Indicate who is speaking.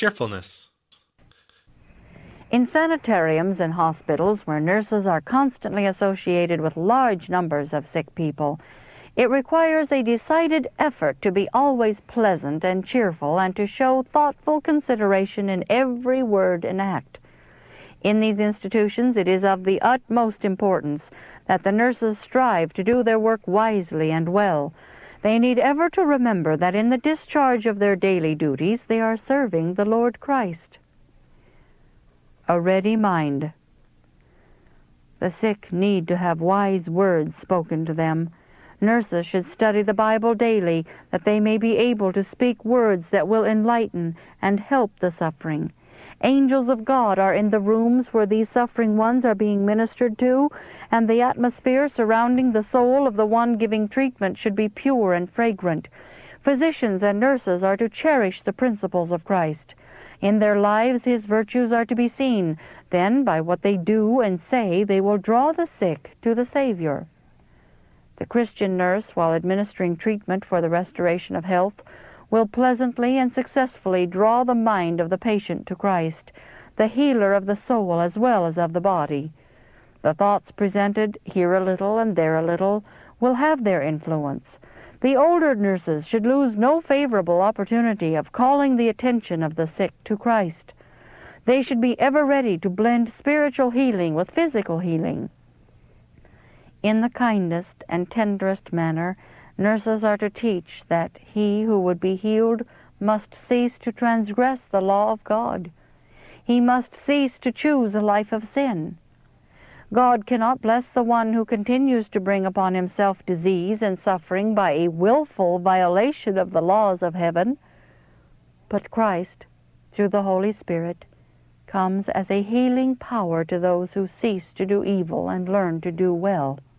Speaker 1: cheerfulness.
Speaker 2: In sanitariums and hospitals, where nurses are constantly associated with large numbers of sick people, it requires a decided effort to be always pleasant and cheerful and to show thoughtful consideration in every word and act. In these institutions, it is of the utmost importance that the nurses strive to do their work wisely and well. They need ever to remember that in the discharge of their daily duties, they are serving the Lord Christ. A ready mind. The sick need to have wise words spoken to them. Nurses should study the Bible daily, that they may be able to speak words that will enlighten and help the suffering. Angels of God are in the rooms where these suffering ones are being ministered to, and the atmosphere surrounding the soul of the one giving treatment should be pure and fragrant. Physicians and nurses are to cherish the principles of Christ. In their lives His virtues are to be seen. Then, by what they do and say, they will draw the sick to the Savior. The Christian nurse, while administering treatment for the restoration of health, will pleasantly and successfully draw the mind of the patient to Christ, the healer of the soul as well as of the body. The thoughts presented, here a little and there a little, will have their influence. The older nurses should lose no favorable opportunity of calling the attention of the sick to Christ. They should be ever ready to blend spiritual healing with physical healing. In the kindest and tenderest manner, nurses are to teach that he who would be healed must cease to transgress the law of God. He must cease to choose a life of sin. God cannot bless the one who continues to bring upon himself disease and suffering by a willful violation of the laws of heaven. But Christ, through the Holy Spirit, comes as a healing power to those who cease to do evil and learn to do well.